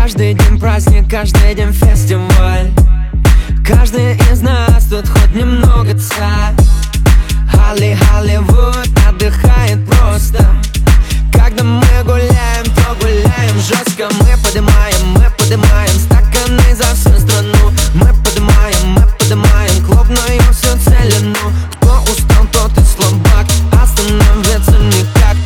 Каждый день праздник, каждый день фестиваль. Каждый из нас тут хоть немного царь. Холливуд отдыхает просто. Когда мы гуляем, то гуляем жестко. Мы поднимаем стаканы за всю страну. Мы поднимаем клубную всю целину. Кто устал, тот и слабак, остановиться никак.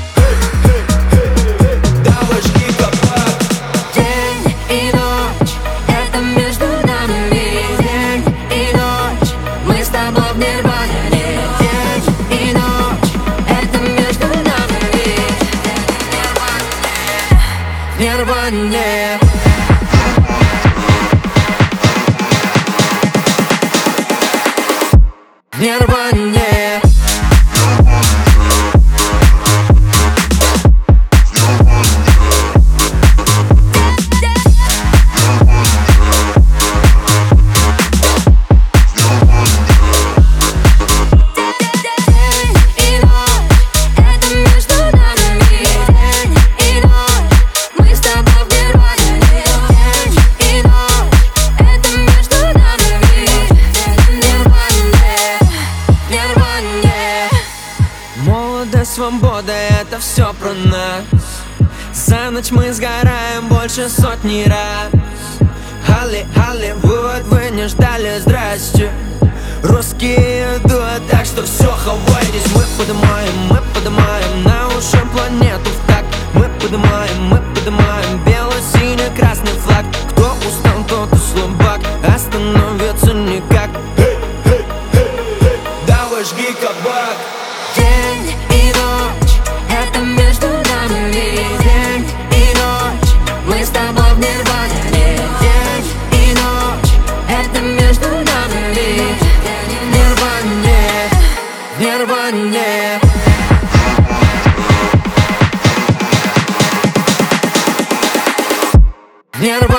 Давай жги кабак. День и ночь, это между нами. День и ночь, мы с тобой в нирване. День и ночь, это между нами. В нирване. В нирване. Молодость, свобода, это все про нас. За ночь мы сгораем больше сотни раз. Холливуд, вы не ждали, здрасте. Русские идут, так что все, хавайтесь. Мы поднимаем на уши планету в такт. Мы поднимаем бело-синий-красный флаг. Кто устал, тот и слабак, остановиться никак. Давай жги кабак. День и ночь, это между нами. День и ночь, мы с тобой в нирване. День и ночь, это между нами. В нирване, в нирване. В нирване.